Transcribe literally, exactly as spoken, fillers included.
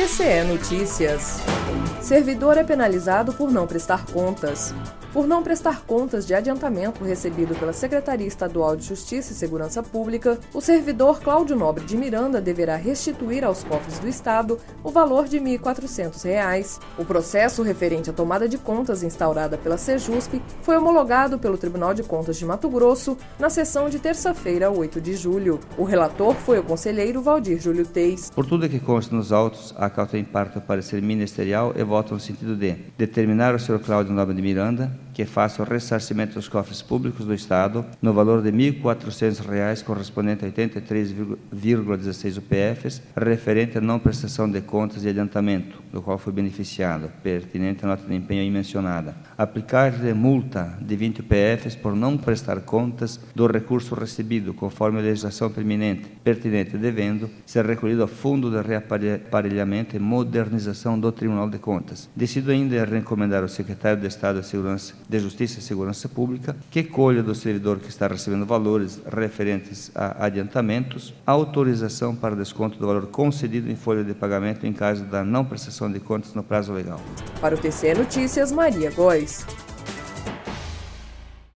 T C E Notícias. Servidor é penalizado por não prestar contas. Por não prestar contas de adiantamento recebido pela Secretaria Estadual de Justiça e Segurança Pública, o servidor Cláudio Nobre de Miranda deverá restituir aos cofres do Estado o valor de mil e quatrocentos reais. O processo referente à tomada de contas instaurada pela Sejusp foi homologado pelo Tribunal de Contas de Mato Grosso na sessão de terça-feira, oito de julho. O relator foi o conselheiro Valdir Júlio Teis. Por tudo que consta nos autos, a cauta em parte o parecer ministerial e voto no sentido de determinar ao senhor Cláudio Nobre de Miranda que faça o ressarcimento dos cofres públicos do Estado no valor de mil e quatrocentos reais correspondente a oitenta e três vírgula dezesseis U P Fs referente à não prestação de contas de adiantamento, do qual foi beneficiado, pertinente à nota de empenho aí mencionada. Aplicar-lhe multa de vinte U P Fs por não prestar contas do recurso recebido, conforme a legislação pertinente, pertinente devendo ser recolhido ao Fundo de Reaparelhamento e Modernização do Tribunal de Contas. Decido ainda recomendar ao secretário de Estado de Segurança de Justiça e Segurança Pública que colha do servidor que está recebendo valores referentes a adiantamentos a autorização para desconto do valor concedido em folha de pagamento em caso da não prestação de contas no prazo legal. Para o T C E Notícias, Maria Góes.